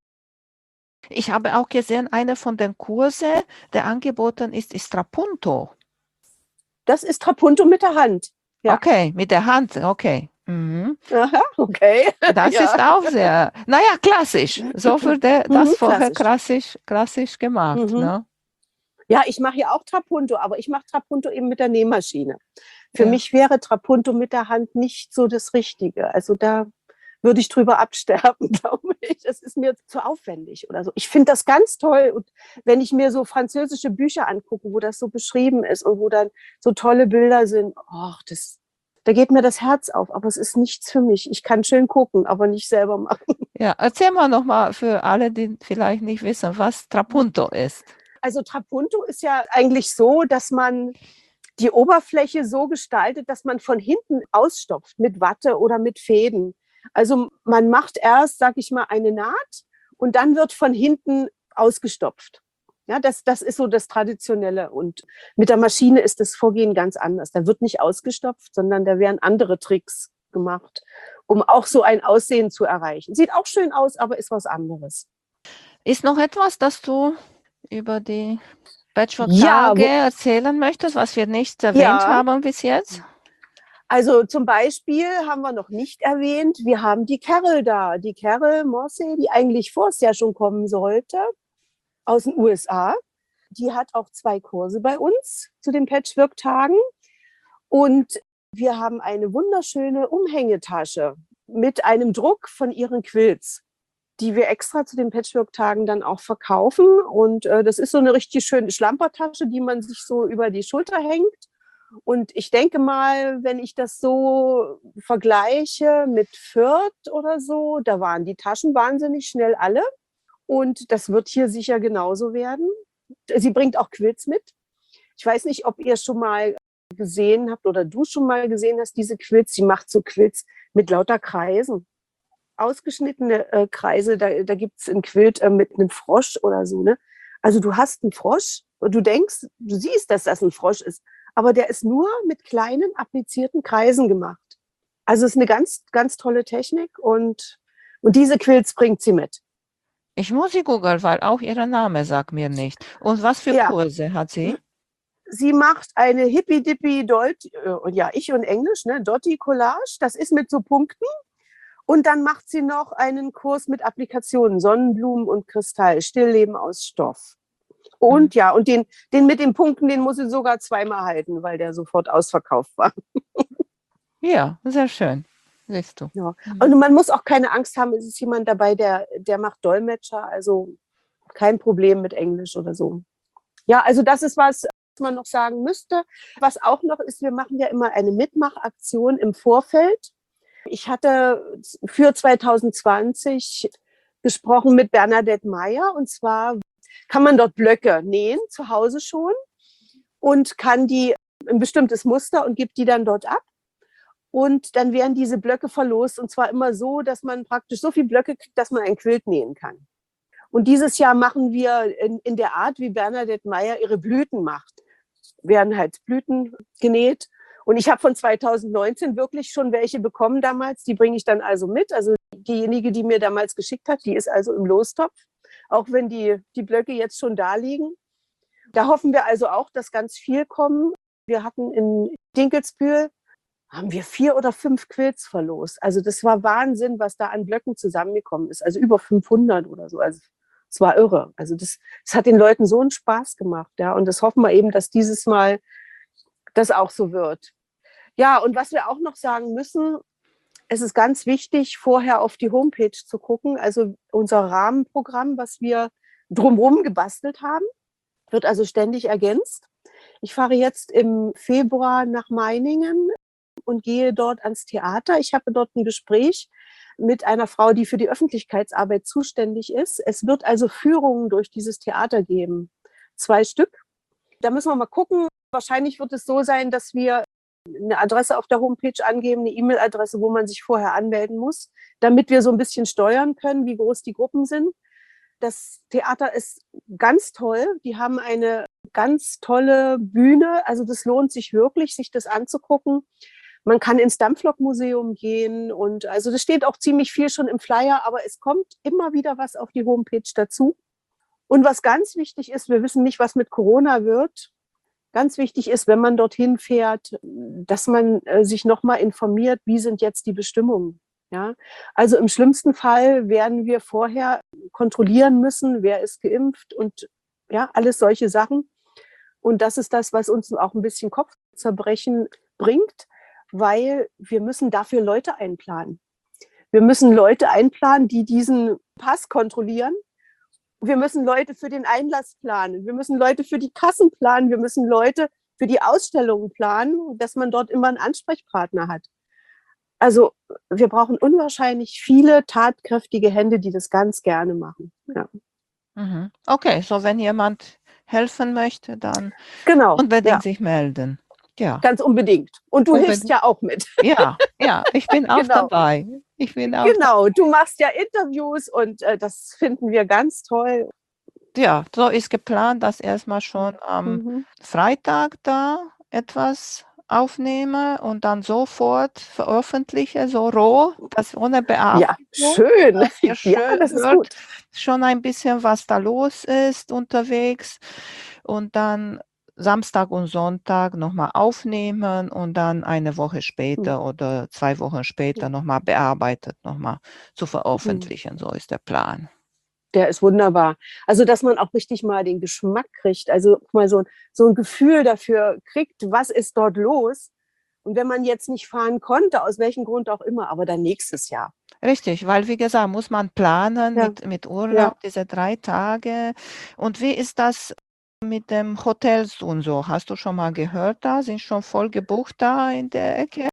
ich habe auch gesehen, eine von den Kurse, der angeboten ist, ist Trapunto. Das ist Trapunto mit der Hand. Ja. Okay, mit der Hand, okay. Mhm. Aha, okay. Das ist Ja. auch sehr, naja, klassisch. So wurde Mhm, das vorher klassisch. klassisch, klassisch gemacht. Mhm. Ne? Ja, ich mache ja auch Trapunto, aber ich mache Trapunto eben mit der Nähmaschine. Für Ja. mich wäre Trapunto mit der Hand nicht so das Richtige. Also da würde ich drüber absterben, glaube ich. Das ist mir zu aufwendig oder so. Ich finde das ganz toll. Und wenn ich mir so französische Bücher angucke, wo das so beschrieben ist und wo dann so tolle Bilder sind, oh, das, da geht mir das Herz auf. Aber es ist nichts für mich. Ich kann schön gucken, aber nicht selber machen. Ja, erzähl mal nochmal für alle, die vielleicht nicht wissen, was Trapunto ist. Also Trapunto ist ja eigentlich so, dass man die Oberfläche so gestaltet, dass man von hinten ausstopft mit Watte oder mit Fäden. Also man macht erst, sag ich mal, eine Naht und dann wird von hinten ausgestopft. Ja, das, das ist so das Traditionelle. Und mit der Maschine ist das Vorgehen ganz anders. Da wird nicht ausgestopft, sondern da werden andere Tricks gemacht, um auch so ein Aussehen zu erreichen. Sieht auch schön aus, aber ist was anderes. Ist noch etwas, das du über die Ja, Patchwork-Tage wo, erzählen möchtest, was wir nicht erwähnt ja. haben bis jetzt? Also zum Beispiel haben wir noch nicht erwähnt, wir haben die Carol da, die Carol Morsey, die eigentlich vors Jahr schon kommen sollte, aus den U S A. Die hat auch zwei Kurse bei uns zu den Patchwork-Tagen. Und wir haben eine wunderschöne Umhängetasche mit einem Druck von ihren Quilts, die wir extra zu den Patchwork-Tagen dann auch verkaufen. Und äh, das ist so eine richtig schöne Schlampertasche, die man sich so über die Schulter hängt. Und ich denke mal, wenn ich das so vergleiche mit Fürth oder so, da waren die Taschen wahnsinnig schnell alle. Und das wird hier sicher genauso werden. Sie bringt auch Quilts mit. Ich weiß nicht, ob ihr schon mal gesehen habt oder du schon mal gesehen hast, diese Quilts. Sie macht so Quilts mit lauter Kreisen. Ausgeschnittene äh, Kreise, da, da gibt es ein Quilt äh, mit einem Frosch oder so. Ne? Also du hast einen Frosch und du denkst, du siehst, dass das ein Frosch ist. Aber der ist nur mit kleinen applizierten Kreisen gemacht. Also es ist eine ganz, ganz tolle Technik und, und diese Quilts bringt sie mit. Ich muss sie googeln, weil auch ihr Name sagt mir nicht. Und was für Ja, Kurse hat sie? sie macht eine Hippie-Dippie Dot, äh, ja, ich und Englisch, ne, Dotty Collage, das ist mit so Punkten. Und dann macht sie noch einen Kurs mit Applikationen, Sonnenblumen und Kristall, Stillleben aus Stoff. Mhm. Und ja, und den, den mit den Punkten, den muss sie sogar zweimal halten, weil der sofort ausverkauft war. Ja, sehr schön. Siehst du. Ja. Mhm. Und man muss auch keine Angst haben, es ist jemand dabei, der, der macht Dolmetscher, also kein Problem mit Englisch oder so. Ja, also das ist was, was man noch sagen müsste. Was auch noch ist, wir machen ja immer eine Mitmachaktion im Vorfeld. Ich hatte für zwanzig zwanzig gesprochen mit Bernadette Meyer, und zwar kann man dort Blöcke nähen, zu Hause schon, und kann die ein bestimmtes Muster und gibt die dann dort ab. Und dann werden diese Blöcke verlost, und zwar immer so, dass man praktisch so viele Blöcke kriegt, dass man ein Quilt nähen kann. Und dieses Jahr machen wir in, in der Art, wie Bernadette Meyer ihre Blüten macht. Werden halt Blüten genäht. Und ich habe von zwanzig neunzehn wirklich schon welche bekommen damals. Die bringe ich dann also mit. Also diejenige, die mir damals geschickt hat, die ist also im Lostopf, auch wenn die, die Blöcke jetzt schon da liegen. Da hoffen wir also auch, dass ganz viel kommen. Wir hatten in Dinkelsbühl, haben wir vier oder fünf Quilts verlost. Also das war Wahnsinn, was da an Blöcken zusammengekommen ist. Also über fünfhundert oder so. Also es war irre. Also das, das hat den Leuten so einen Spaß gemacht. Ja. Und das hoffen wir eben, dass dieses Mal das auch so wird. Ja, und was wir auch noch sagen müssen, es ist ganz wichtig, vorher auf die Homepage zu gucken. Also unser Rahmenprogramm, was wir drumherum gebastelt haben, wird also ständig ergänzt. Ich fahre jetzt im Februar nach Meiningen und gehe dort ans Theater. Ich habe dort ein Gespräch mit einer Frau, die für die Öffentlichkeitsarbeit zuständig ist. Es wird also Führungen durch dieses Theater geben. Zwei Stück. Da müssen wir mal gucken. Wahrscheinlich wird es so sein, dass wir eine Adresse auf der Homepage angeben, eine E-Mail-Adresse, wo man sich vorher anmelden muss, damit wir so ein bisschen steuern können, wie groß die Gruppen sind. Das Theater ist ganz toll. Die haben eine ganz tolle Bühne. Also das lohnt sich wirklich, sich das anzugucken. Man kann ins Dampflok-Museum gehen, und also das steht auch ziemlich viel schon im Flyer, aber es kommt immer wieder was auf die Homepage dazu. Und was ganz wichtig ist, wir wissen nicht, was mit Corona wird. Ganz wichtig ist, wenn man dorthin fährt, dass man äh, sich nochmal informiert, wie sind jetzt die Bestimmungen. Ja? Also im schlimmsten Fall werden wir vorher kontrollieren müssen, wer ist geimpft und ja, alles solche Sachen. Und das ist das, was uns auch ein bisschen Kopfzerbrechen bringt, weil wir müssen dafür Leute einplanen. Wir müssen Leute einplanen, die diesen Pass kontrollieren. Wir müssen Leute für den Einlass planen. Wir müssen Leute für die Kassen planen. Wir müssen Leute für die Ausstellungen planen, dass man dort immer einen Ansprechpartner hat. Also wir brauchen unwahrscheinlich viele tatkräftige Hände, die das ganz gerne machen. Ja. Mhm. Okay, so wenn jemand helfen möchte, dann Genau, unbedingt ja, sich melden. Ja, ganz unbedingt. Und du hilfst unbedingt. ja auch mit. Ja, ja, ich bin auch Genau. dabei. Ich bin auch Genau, du machst ja Interviews und äh, das finden wir ganz toll. Ja, so ist geplant, dass erstmal schon am Mhm. Freitag da etwas aufnehme und dann sofort veröffentliche, so roh, das ohne Ja, Bearbeitung, schön. dass ihr Ja, schön das ist hört gut. schon ein bisschen, was da los ist unterwegs, und dann Samstag und Sonntag noch mal aufnehmen und dann eine Woche Mhm. später oder zwei Wochen später noch mal bearbeitet noch mal zu Mhm. veröffentlichen. So ist der Plan. Der ist wunderbar. Also, dass man auch richtig mal den Geschmack kriegt, also mal so, so ein Gefühl dafür kriegt, was ist dort los. Und wenn man jetzt nicht fahren konnte, aus welchem Grund auch immer, aber dann nächstes Jahr. Richtig, weil wie gesagt, muss man planen Ja, mit mit ja. Urlaub, diese drei Tage. Und wie ist das mit dem Hotels und so? Hast du schon mal gehört da? Sind schon voll gebucht da in der Ecke?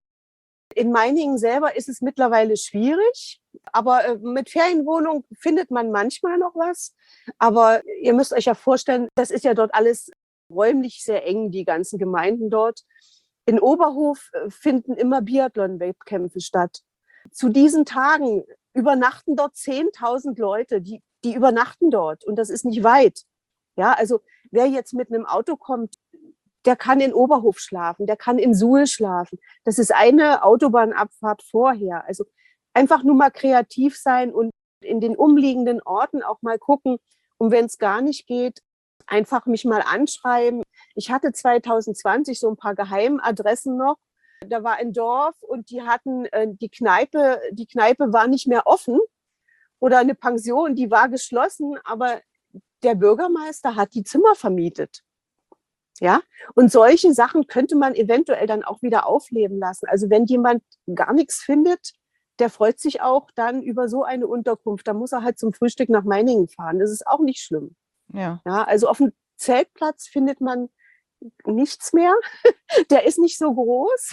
In Meiningen selber ist es mittlerweile schwierig, aber äh, mit Ferienwohnung findet man manchmal noch was. Aber ihr müsst euch ja vorstellen, das ist ja dort alles räumlich sehr eng, die ganzen Gemeinden dort. In Oberhof äh, finden immer Biathlon-Wettkämpfe statt. Zu diesen Tagen übernachten dort zehntausend Leute, die, die übernachten dort, und das ist nicht weit. Ja, also wer jetzt mit einem Auto kommt, der kann in Oberhof schlafen, der kann in Suhl schlafen. Das ist eine Autobahnabfahrt vorher. Also einfach nur mal kreativ sein und in den umliegenden Orten auch mal gucken. Und wenn es gar nicht geht, einfach mich mal anschreiben. Ich hatte zwanzig zwanzig so ein paar Geheimadressen noch. Da war ein Dorf und die hatten äh, die Kneipe, die Kneipe war nicht mehr offen oder eine Pension, die war geschlossen, aber der Bürgermeister hat die Zimmer vermietet. Ja, und solche Sachen könnte man eventuell dann auch wieder aufleben lassen. Also wenn jemand gar nichts findet, der freut sich auch dann über so eine Unterkunft. Da muss er halt zum Frühstück nach Meiningen fahren. Das ist auch nicht schlimm. Ja. Ja, also auf dem Zeltplatz findet man nichts mehr. Der ist nicht so groß.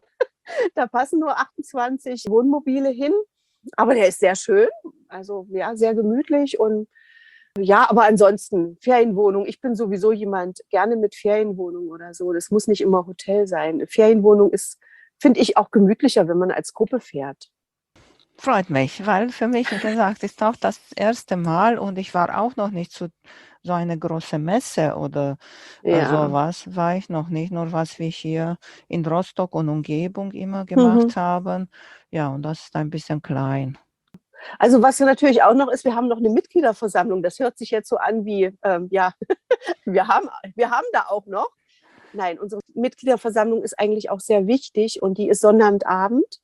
Da passen nur achtundzwanzig Wohnmobile hin. Aber der ist sehr schön. Also ja, sehr gemütlich und ja, aber ansonsten Ferienwohnung. Ich bin sowieso jemand gerne mit Ferienwohnung oder so. Das muss nicht immer Hotel sein. Ferienwohnung ist, finde ich, auch gemütlicher, wenn man als Gruppe fährt. Freut mich, weil für mich, wie gesagt, ist auch das erste Mal und ich war auch noch nicht zu so eine große Messe oder äh, Ja. sowas, war ich noch nicht, nur was wir hier in Rostock und Umgebung immer Mhm. gemacht haben. Ja, und das ist ein bisschen klein. Also was natürlich auch noch ist, wir haben noch eine Mitgliederversammlung. Das hört sich jetzt so an wie, ähm, ja, wir haben, wir haben da auch noch. Nein, unsere Mitgliederversammlung ist eigentlich auch sehr wichtig und die ist Sonnabendabend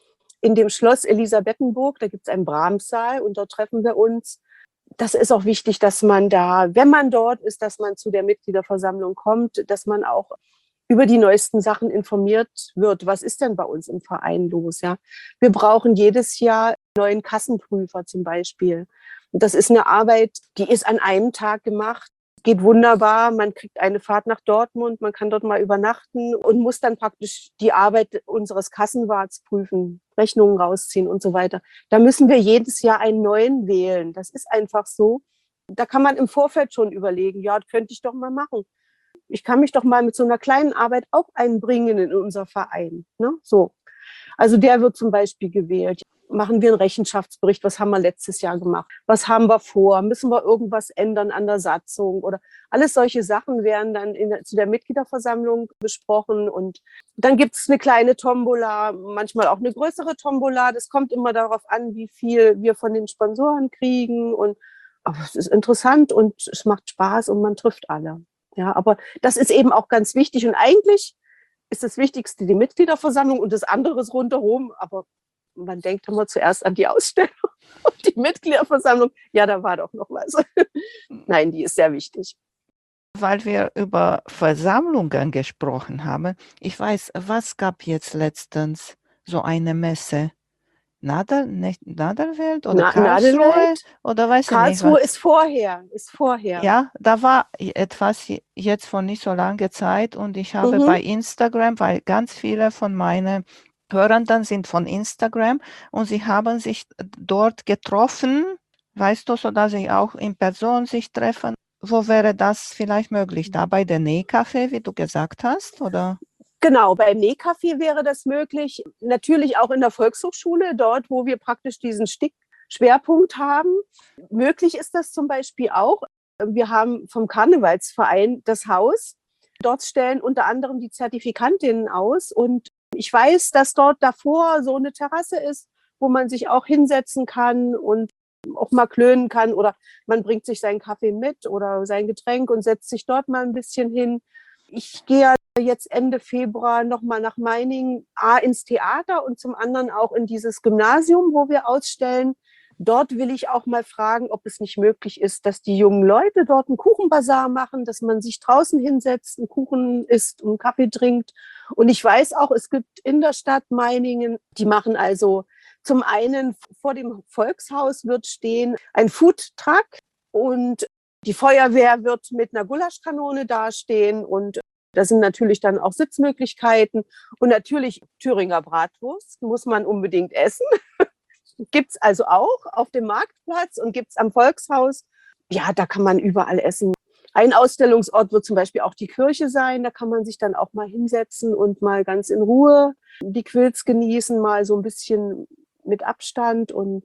in dem Schloss Elisabethenburg. Da gibt es einen Brahmssaal und dort treffen wir uns. Das ist auch wichtig, dass man da, wenn man dort ist, dass man zu der Mitgliederversammlung kommt, dass man auch über die neuesten Sachen informiert wird. Was ist denn bei uns im Verein los? Ja? Wir brauchen jedes Jahr einen neuen Kassenprüfer zum Beispiel. Und das ist eine Arbeit, die ist an einem Tag gemacht. Geht wunderbar. Man kriegt eine Fahrt nach Dortmund, man kann dort mal übernachten und muss dann praktisch die Arbeit unseres Kassenwarts prüfen, Rechnungen rausziehen und so weiter. Da müssen wir jedes Jahr einen neuen wählen. Das ist einfach so. Da kann man im Vorfeld schon überlegen, ja, das könnte ich doch mal machen. Ich kann mich doch mal mit so einer kleinen Arbeit auch einbringen in unser Verein. Ne? So. Also der wird zum Beispiel gewählt. Machen wir einen Rechenschaftsbericht, was haben wir letztes Jahr gemacht? Was haben wir vor? Müssen wir irgendwas ändern an der Satzung? Oder alles solche Sachen werden dann in der, zu der Mitgliederversammlung besprochen. Und dann gibt es eine kleine Tombola, manchmal auch eine größere Tombola. Das kommt immer darauf an, wie viel wir von den Sponsoren kriegen. Und aber es ist interessant und es macht Spaß und man trifft alle. Ja, aber das ist eben auch ganz wichtig. Und eigentlich ist das Wichtigste die Mitgliederversammlung und das andere ist rundherum. Aber man denkt immer zuerst an die Ausstellung und die Mitgliederversammlung. Ja, da war doch noch was. Nein, die ist sehr wichtig. Weil wir über Versammlungen gesprochen haben. Ich weiß, was gab jetzt letztens so eine Messe? Nadel, nicht Nadelwelt oder Na, Karlsruhe Nadelwelt? oder weiß ich nicht Karlsruhe was. ist vorher, ist vorher. Ja, da war etwas je- jetzt vor nicht so langer Zeit und ich habe Mhm. bei Instagram, weil ganz viele von meinen Hörern sind von Instagram und sie haben sich dort getroffen, weißt du, so dass sie auch in Person sich treffen. Wo wäre das vielleicht möglich? Da bei der Nähcafé, wie du gesagt hast, oder? Genau, beim Nähcafé wäre das möglich. Natürlich auch in der Volkshochschule, dort, wo wir praktisch diesen Stick-Schwerpunkt haben. Möglich ist das zum Beispiel auch. Wir haben vom Karnevalsverein das Haus. Dort stellen unter anderem die Zertifikantinnen aus. Und ich weiß, dass dort davor so eine Terrasse ist, wo man sich auch hinsetzen kann und auch mal klönen kann. Oder man bringt sich seinen Kaffee mit oder sein Getränk und setzt sich dort mal ein bisschen hin. Ich gehe jetzt Ende Februar nochmal nach Meiningen, A, ins Theater und zum anderen auch in dieses Gymnasium, wo wir ausstellen. Dort will ich auch mal fragen, ob es nicht möglich ist, dass die jungen Leute dort einen Kuchenbazar machen, dass man sich draußen hinsetzt, einen Kuchen isst und einen Kaffee trinkt. Und ich weiß auch, es gibt in der Stadt Meiningen, die machen also zum einen vor dem Volkshaus wird stehen ein Foodtruck und die Feuerwehr wird mit einer Gulaschkanone dastehen und da sind natürlich dann auch Sitzmöglichkeiten und natürlich Thüringer Bratwurst muss man unbedingt essen. Gibt es also auch auf dem Marktplatz und gibt es am Volkshaus. Ja, da kann man überall essen. Ein Ausstellungsort wird zum Beispiel auch die Kirche sein. Da kann man sich dann auch mal hinsetzen und mal ganz in Ruhe die Quilts genießen, mal so ein bisschen mit Abstand und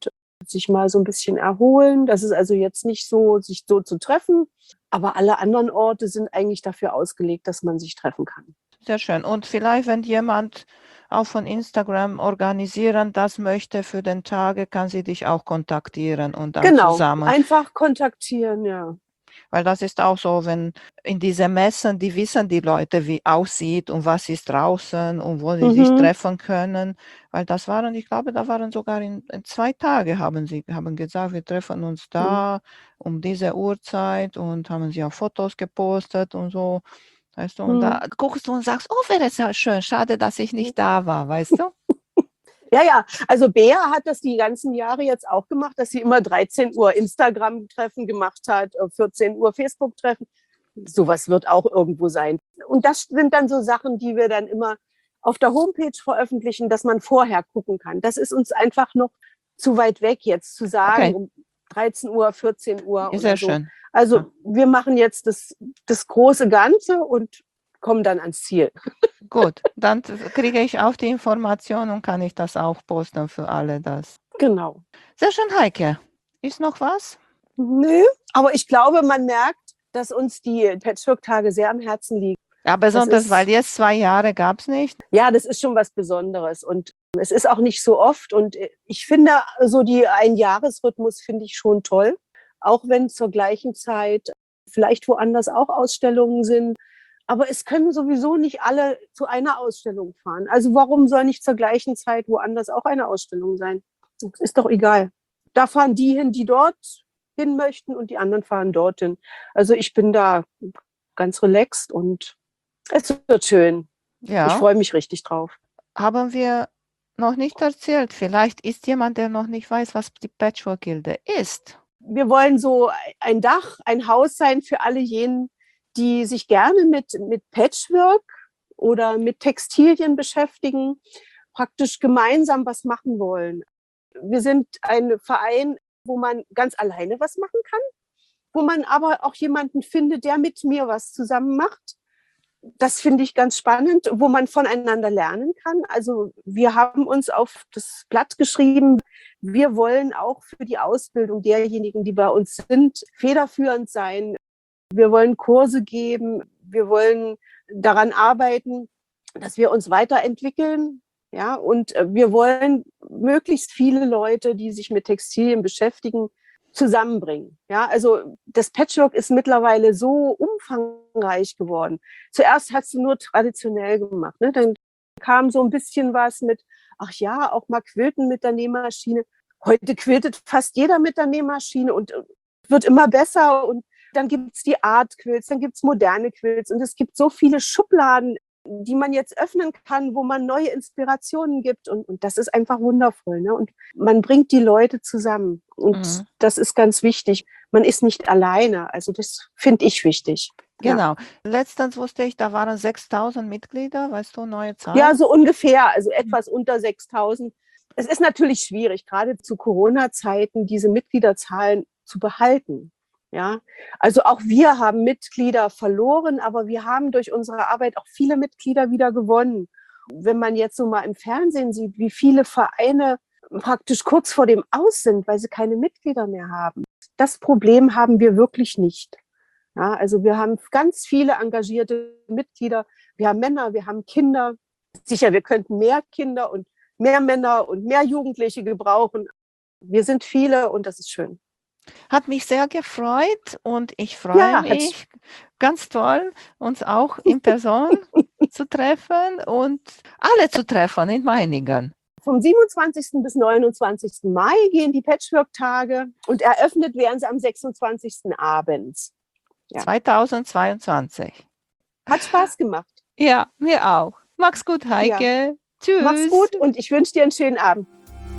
sich mal so ein bisschen erholen. Das ist also jetzt nicht so, sich so zu treffen, aber alle anderen Orte sind eigentlich dafür ausgelegt, dass man sich treffen kann. Sehr schön. Und vielleicht, wenn jemand auch von Instagram organisieren das möchte für den Tage, kann sie dich auch kontaktieren und dann Genau, zusammen. einfach kontaktieren, ja. Weil das ist auch so, wenn in diese Messen, die wissen die Leute, wie aussieht und was ist draußen und wo sie sich Mhm. treffen können. Weil das waren, ich glaube, da waren sogar in, in zwei Tage, haben sie haben gesagt, wir treffen uns da um diese Uhrzeit und haben sie auch Fotos gepostet und so. Weißt du, und da Mhm. guckst du und sagst, oh, wäre es ja schön, schade, dass ich nicht da war, weißt du? Ja, ja, also Bea hat das die ganzen Jahre jetzt auch gemacht, dass sie immer dreizehn Uhr Instagram-Treffen gemacht hat, äh, vierzehn Uhr Facebook-Treffen. Sowas wird auch irgendwo sein. Und das sind dann so Sachen, die wir dann immer auf der Homepage veröffentlichen, dass man vorher gucken kann. Das ist uns einfach noch zu weit weg jetzt zu sagen, Okay. um dreizehn Uhr, vierzehn Uhr Sehr oder so. schön. Also Ja. wir machen jetzt das, das große Ganze und kommen dann ans Ziel. Gut, dann t- kriege ich auch die Information und kann ich das auch posten für alle das. Genau. Sehr schön, Heike. Ist noch was? Nö, aber ich glaube, man merkt, dass uns die Patchwork-Tage sehr am Herzen liegen. Ja, besonders, ist- weil jetzt zwei Jahre gab es nicht. Ja, das ist schon was Besonderes und es ist auch nicht so oft und ich finde so die Einjahresrhythmus finde ich schon toll, auch wenn zur gleichen Zeit vielleicht woanders auch Ausstellungen sind. Aber es können sowieso nicht alle zu einer Ausstellung fahren. Also warum soll nicht zur gleichen Zeit woanders auch eine Ausstellung sein? Das ist doch egal. Da fahren die hin, die dort hin möchten und die anderen fahren dorthin. Also ich bin da ganz relaxed und es wird schön. Ja. Ich freue mich richtig drauf. Haben wir noch nicht erzählt. Vielleicht ist jemand, der noch nicht weiß, was die Patchwork-Gilde ist. Wir wollen so ein Dach, ein Haus sein für alle jenen, die sich gerne mit, mit Patchwork oder mit Textilien beschäftigen, praktisch gemeinsam was machen wollen. Wir sind ein Verein, wo man ganz alleine was machen kann, wo man aber auch jemanden findet, der mit mir was zusammen macht. Das finde ich ganz spannend, wo man voneinander lernen kann. Also wir haben uns auf das Blatt geschrieben, wir wollen auch für die Ausbildung derjenigen, die bei uns sind, federführend sein. Wir wollen Kurse geben, wir wollen daran arbeiten, dass wir uns weiterentwickeln. Ja, und wir wollen möglichst viele Leute, die sich mit Textilien beschäftigen, zusammenbringen. Ja, also das Patchwork ist mittlerweile so umfangreich geworden. Zuerst hast du nur traditionell gemacht, ne? Dann kam so ein bisschen was mit, ach ja, auch mal quilten mit der Nähmaschine. Heute quiltet fast jeder mit der Nähmaschine und wird immer besser. Und dann gibt es die Art Quilts, dann gibt es moderne Quilts und es gibt so viele Schubladen, die man jetzt öffnen kann, wo man neue Inspirationen gibt. Und, und das ist einfach wundervoll. Ne? Und man bringt die Leute zusammen. Und Mhm. das ist ganz wichtig. Man ist nicht alleine. Also das finde ich wichtig. Genau. Ja. Letztens wusste ich, da waren sechstausend Mitglieder, weißt du, neue Zahlen? Ja, so ungefähr, also etwas unter sechstausend. Es ist natürlich schwierig, gerade zu Corona-Zeiten diese Mitgliederzahlen zu behalten. Ja, also auch wir haben Mitglieder verloren, aber wir haben durch unsere Arbeit auch viele Mitglieder wieder gewonnen. Wenn man jetzt so mal im Fernsehen sieht, wie viele Vereine praktisch kurz vor dem Aus sind, weil sie keine Mitglieder mehr haben. Das Problem haben wir wirklich nicht. Ja, also wir haben ganz viele engagierte Mitglieder. Wir haben Männer, wir haben Kinder. Sicher, wir könnten mehr Kinder und mehr Männer und mehr Jugendliche gebrauchen. Wir sind viele und das ist schön. Hat mich sehr gefreut und ich freue Ja, mich ganz toll, uns auch in Person zu treffen und alle zu treffen in Meiningen. Vom siebenundzwanzigsten bis neunundzwanzigsten Mai gehen die Patchwork-Tage und eröffnet werden sie am sechsundzwanzigsten abends. Ja. zweitausendzweiundzwanzig. Hat Spaß gemacht. Ja, mir auch. Mach's gut, Heike. Ja. Tschüss. Mach's gut und ich wünsche dir einen schönen Abend.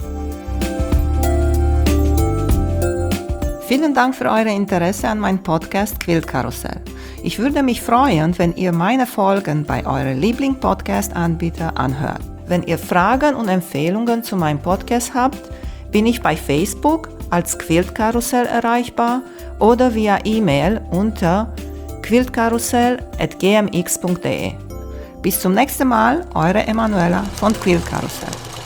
Vielen Dank für euer Interesse an meinem Podcast Quiltkarussell. Ich würde mich freuen, wenn ihr meine Folgen bei eurem Liebling-Podcast-Anbieter anhört. Wenn ihr Fragen und Empfehlungen zu meinem Podcast habt, bin ich bei Facebook als Quiltkarussell erreichbar oder via E-Mail unter quiltkarussell at g m x punkt d e. Bis zum nächsten Mal, eure Emanuela von Quiltkarussell.